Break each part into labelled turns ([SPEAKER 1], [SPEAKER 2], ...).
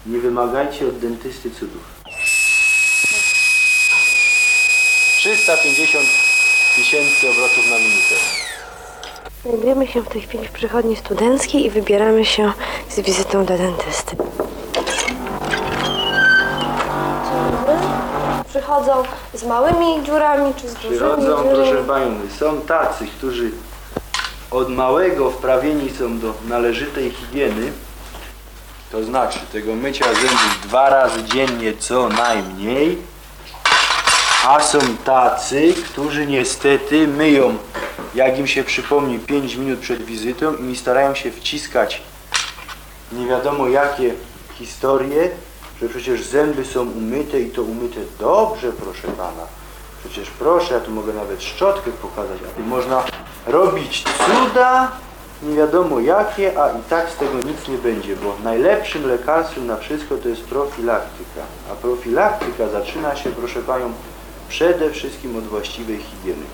[SPEAKER 1] Nie wymagajcie od dentysty cudów. 350 000 obrotów na minutę.
[SPEAKER 2] Znajdujemy się w tej chwili w przychodni studenckiej i wybieramy się z wizytą do dentysty. Przychodzą z małymi dziurami czy z dużymi
[SPEAKER 1] Przychodzą,
[SPEAKER 2] dziurami?
[SPEAKER 1] proszę Pani, są tacy, którzy od małego wprawieni są do należytej higieny, to znaczy tego mycia zębów 2 razy dziennie co najmniej, a są tacy, którzy niestety myją, jak im się przypomni, 5 minut przed wizytą i starają się wciskać nie wiadomo jakie historie, że przecież zęby są umyte i to umyte dobrze, proszę Pana. Przecież proszę, ja tu mogę nawet szczotkę pokazać, a tu można robić cuda, nie wiadomo jakie, a i tak z tego nic nie będzie, bo najlepszym lekarstwem na wszystko to jest profilaktyka. A profilaktyka zaczyna się, proszę Panią, przede wszystkim od właściwej higieny.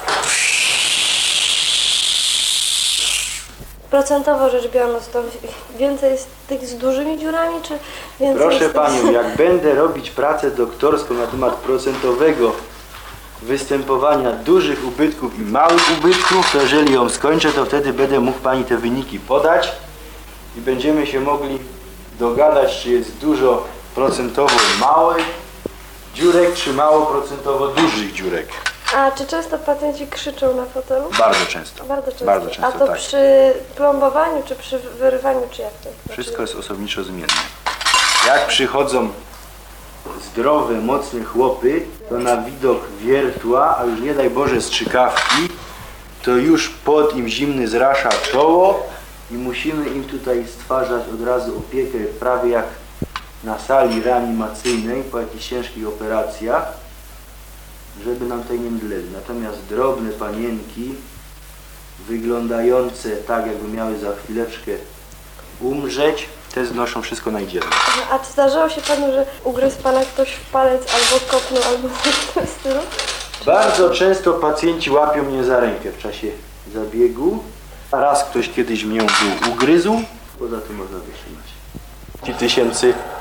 [SPEAKER 2] Procentowo rzecz biorąc, to więcej jest tych z dużymi dziurami, czy więcej
[SPEAKER 1] Proszę
[SPEAKER 2] jest
[SPEAKER 1] Panią, jak będę robić pracę doktorską na temat procentowego występowania dużych ubytków i małych ubytków, to jeżeli ją skończę, to wtedy będę mógł Pani te wyniki podać i będziemy się mogli dogadać, czy jest dużo procentowo małych dziurek, czy mało procentowo dużych dziurek.
[SPEAKER 2] A czy często pacjenci krzyczą na fotelu?
[SPEAKER 1] Bardzo często.
[SPEAKER 2] Bardzo często.
[SPEAKER 1] Bardzo często,
[SPEAKER 2] A to
[SPEAKER 1] tak.
[SPEAKER 2] przy plombowaniu, czy przy wyrywaniu, czy jak to?
[SPEAKER 1] Wszystko jest osobniczo zmienne. Jak przychodzą zdrowe, mocne chłopy, to na widok wiertła, a już nie daj Boże strzykawki, to już pot im zimny zrasza czoło i musimy im tutaj stwarzać od razu opiekę, prawie jak na sali reanimacyjnej po jakichś ciężkich operacjach, żeby nam tutaj nie mdleli. Natomiast drobne panienki, wyglądające tak, jakby miały za chwileczkę umrzeć, te znoszą wszystko najdzielniej.
[SPEAKER 2] A czy zdarzyło się Panu, że ugryzł Pana ktoś w palec, albo kopnął, albo coś w tym stylu?
[SPEAKER 1] Bardzo często pacjenci łapią mnie za rękę w czasie zabiegu. Raz ktoś kiedyś mnie ugryzł, poza tym można wytrzymać. 10 000